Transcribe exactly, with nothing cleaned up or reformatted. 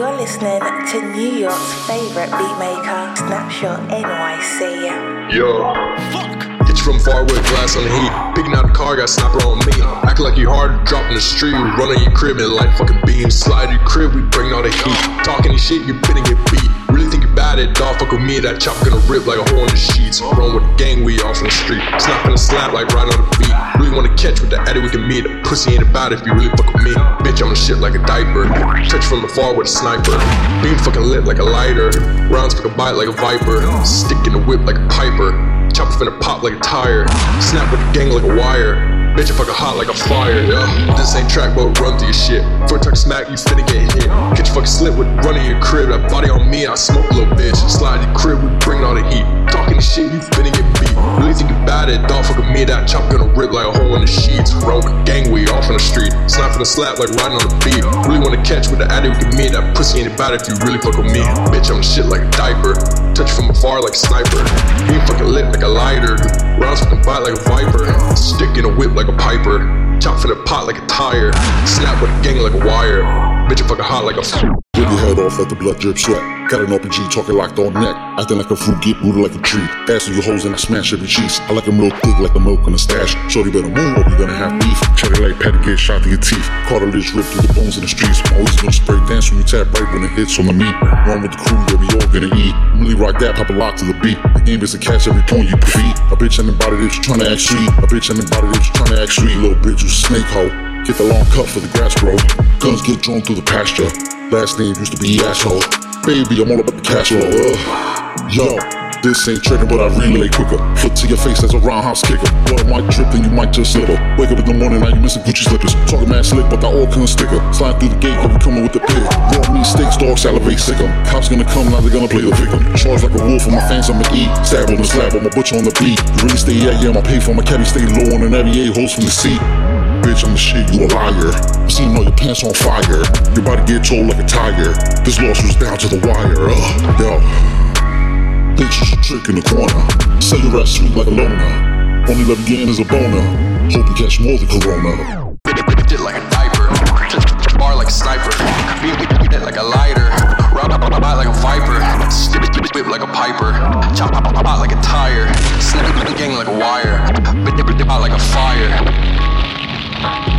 You're listening to New York's favorite beatmaker, Snapshot N Y C. Yo, fuck. Get you from far with glass on the heat. Picking out a car, got snapper on me. Acting like you hard, drop in the street. We run on your crib and light fucking beams. Slide your crib, we bring all the heat. Talking this shit, you finna get beat. Really think about it, dog, fuck with me. That chop gonna rip like a hole in the sheets. Run with the gang, we off on the street. Snap in a slap like right on the beat. Really wanna catch with the addy, we can meet. A pussy ain't about it if you really fuck with me. Bitch, I'm the shit like a diaper. Touch from afar with a sniper. Beam fucking lit like a lighter. Rounds fucking bite like a viper. Stick in the whip like a piper. Chopper finna pop like a tire. Snap with the gang like a wire. Bitch, you fucking hot like a fire, yeah. This ain't track, but run through your shit. Foot tuck smack, you finna get hit. Catch you fucking slip with running your crib. That body on me, I smoke a little bitch. Slide your crib, we bring all the heat. Talking this shit, you finna get beat. Really think about it, dog, fuck with me. That chop gonna rip like a hole in the sheets. Run with the gang, we off on the street. Snap for the slap like riding on the beat. Really wanna catch with the addy, we can meet. That pussy ain't about it if you really fuck with me. Bitch, I'm the shit like a diaper. Touch from afar like a sniper. Beam fucking lit like a lighter. Rounds fucking bite like a viper. Stick in a whip like a piper. Chop for the pot like a tire. Snap with a gang like a wire. Bitch, you fucking hot like a f- Rip your head off, let the blood drip sweat. Got an R P G talking locked on neck. Acting like a fruit, get rooted like a tree. Asking your hoes and I smash every cheese. I like them real thick like the milk in a stash. Shorty better move or we gonna have beef. Cherry like patty, get shot to your teeth. Cartilage ripped through the bones in the streets. Always gonna spray dance when you tap right when it hits on the meat. Run with the crew, yeah, we all gonna eat. Really rock that, pop a lock to the beat. The game is to catch every point you defeat. A bitch and the body that you tryna act sweet. A bitch and the body that you tryna act sweet. Little bitch, you snake hoe. Get the long cut for the grass, bro. Guns get drawn through the pasture. Last name used to be asshole. Baby, I'm all about the cash flow. Uh, yo, this ain't tricking, but I relay quicker. Foot to your face as a roundhouse kicker. Boy, I might trip, then you might just slip her. Wake up in the morning, now you missing Gucci slippers. Talking mad slick, but that all couldn't sticker. Slide through the gate, yeah, we coming with the pig. Raw meat steaks, dog salivate, sick 'em. Cops gonna come, now they gonna play the victim. Charged like a wolf, on my fangs I'ma eat. Stab on the slab, I'm a butcher on the beat. You really stay at, yeah, I'ma pay for my caddy, stay low on the navigate, hoes from the seat. Bitch, I'm the shit, you a liar. I'm seeing all your pants on fire. Your body get told like a tiger. This loss was down to the wire. Uh, yo, bitch, you should trick in the corner. Sell your ass sweet like a loner. Only love you getting is a boner. Hope you catch more than Corona. Shit like a diaper. Bar like a sniper. Beat it like a lighter. Round up bite like a viper. Stick whip like a piper. Chop out like a tire. Snap the gang like a wire. Bit out like a fire.